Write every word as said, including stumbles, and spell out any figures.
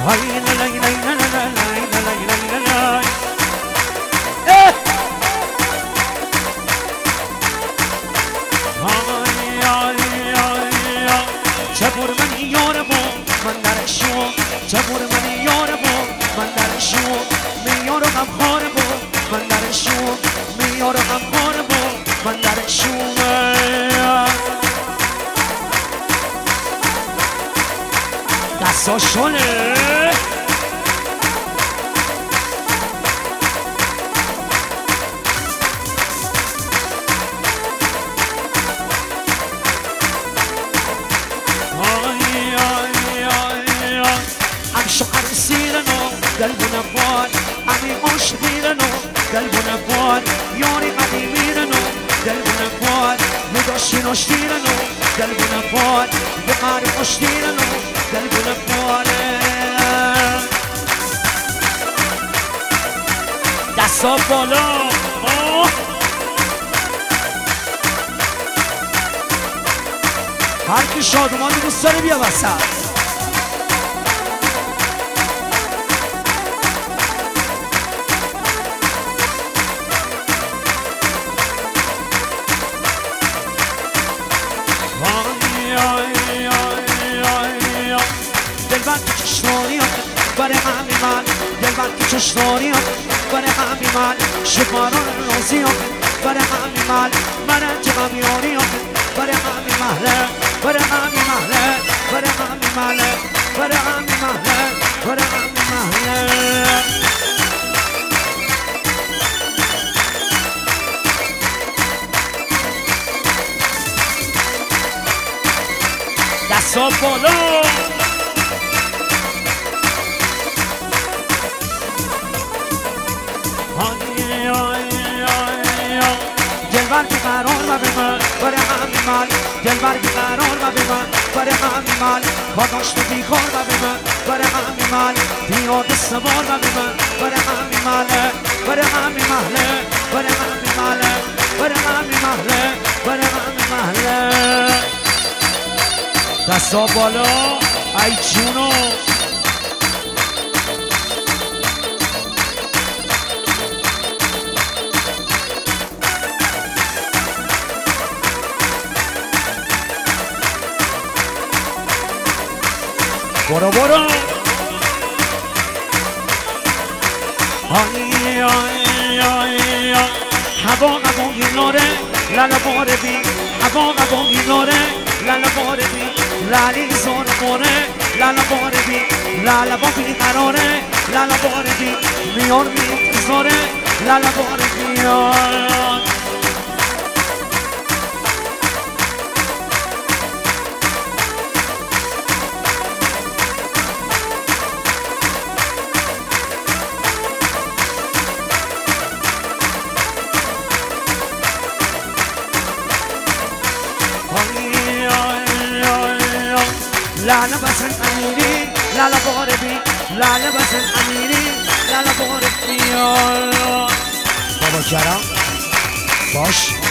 های لا لا لا لا لا لا لا لا لا. اه آی آی آی آی چپور منی یار با من در شو چپور منی یار با من در شو میار غم خار با من در شو میار غم خار با من در شو دستا شله شقر سيرنو قلبنا فات عمي عش غيرنو قلبنا فات يوري قديميرنو قلبنا فات مدوشينو شتيرنو قلبنا فات بقاري قشتيرنو قلبنا فات دستا بالا هر کی شادمان دوست داره بیا وسط دلبر که چشمانیات برای همین من دلبر که چشمانیات برای همین من شفاران روزیات برای همین من من انجا غمیانیات برای همین محله برای همین محله برای همین محله برای همین محله برای همین محله دستا بالا دلبر که قرار و به من برای همین من دلبر که قرار و به من برای همین من پاداش تو بیخار و به من برای همین من بیاد سوار و به من برای همین محله برای همین محله برای همین محله برای همین محله برای همین محله دستا بالا ای جونو برو برو آی آی آی هوا هوا گیلاره لالا باره بی هوا هوا گیلاره لالا باره بی لالی زور باره لالا باره بی لالا با بی قراره لالا باره بی میار میتزاره لالا باره بی لالا بسن امیری لالا باره بی لالا بسن امیری لالا باره بی بابا کرم باش